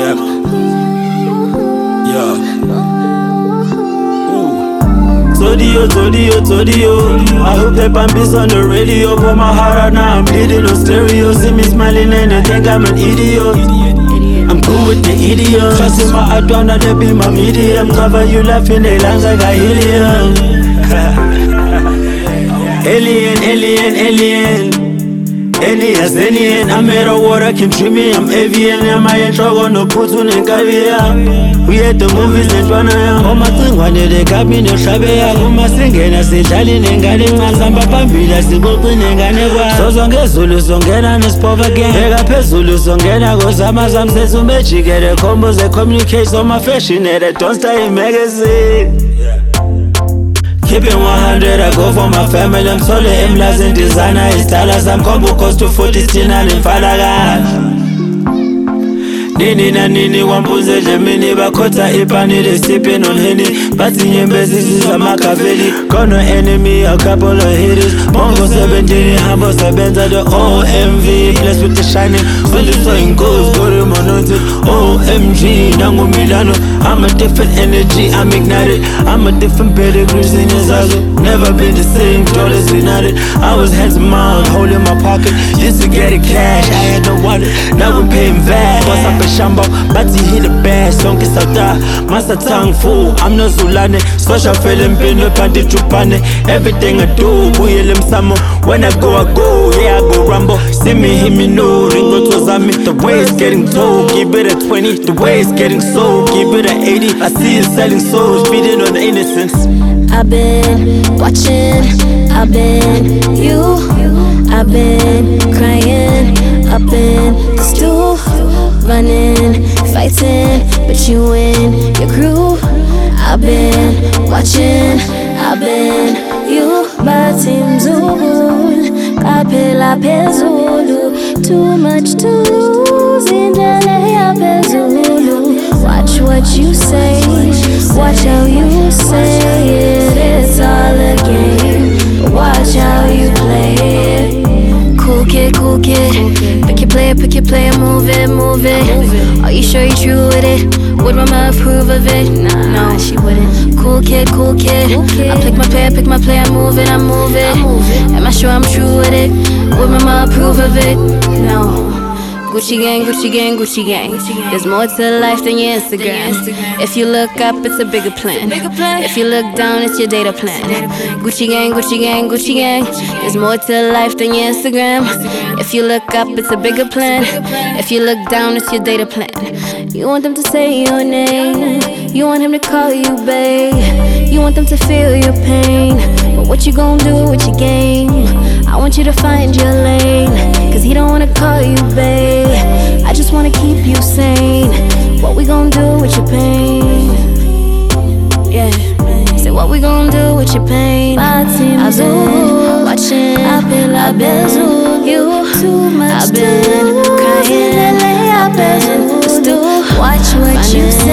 Yeah. Todio. I hope that Bambi's on the radio. Put my heart out now, I'm bleeding on stereo. See me smiling and they think I'm an idiot. I'm cool with the idiot. Trusting my heart down, now they be my medium. Cover you laughing, they lungs like a helium. Alien. Alien, I'm made of water, can treat me, I'm avian. Am I in trouble, no put on in caviar. We had the movies and run around. Oh my thing, one day they got me no shabaya. Oh my singing, I say, Charlie, and got him, and some papambi, that's the good thing, and I never. So song is Zulu, song get on this pop again. They got pet Zulu, song get on, go some says so much, you get a combos, they communicate on my fashion, and don't start in magazine. Keeping 100, I go for my family. I'm solid, M-Las in designer, it's dollars. I'm combo cost to 40 stinal in Falaga. Nini wambuze Gemini bakota ipani they sipping on Henny. Batting in bases is a Machiavelli. Got no enemy, a couple of hitters. Mongo 17, Hambos a Benz at the OMV. Blessed with the shining, fully flowing goals. Go to Monotic, OMG, Nango Milano. I'm a different energy, I'm ignited. I'm a different pedigree, in his eyes. Never been the same, dollars united. I was handsome, mom, holding my pocket. Used to get it cash, I had no wallet. Now we're paying VAT. What's up? Shambo, but he hit the best. Don't kiss out that. Master tongue full. I'm not Zulane. Social feeling pin up and the chupane. Everything I do, buy them some. When I go, yeah, I go Rambo. See me, hear me, no. Ringo to Zami. The way it's getting told, keep it at 20. The way it's getting sold, keep it at 80. I see it selling souls, feeding on the innocence. I've been watching, I've been I've been crying up in the stool. Running, fighting, but you in your groove. I've been watching, I've been you. Batim Zulu, Kapela Pezulu. Too much to lose in LA Zulu. Watch what you say, watch how you say it. It's all a game, watch how you play it. Cool kid. Pick your player, move it. Are you sure you're true with it? Would mama approve of it? No, she wouldn't. Cool kid. I pick my player, move it. Am I sure I'm true with it? Would mama approve of it? No. Gucci gang. There's more to life than your Instagram. If you look up, it's a bigger plan. If you look down, it's your data plan. Gucci gang. There's more to life than your Instagram. If you look up, it's a bigger plan. If you look down, it's your data plan. You want them to say your name. You want him to call you babe. You want them to feel your pain. But what you gonna do with your game? I want you to find your lane. Cause he don't wanna call you babe. I just wanna keep you sane. What we gon' do with your pain? Yeah. Say what we gon' do with your pain? I've been watching, I've been you too much. I've been crying, I've been watch what you say.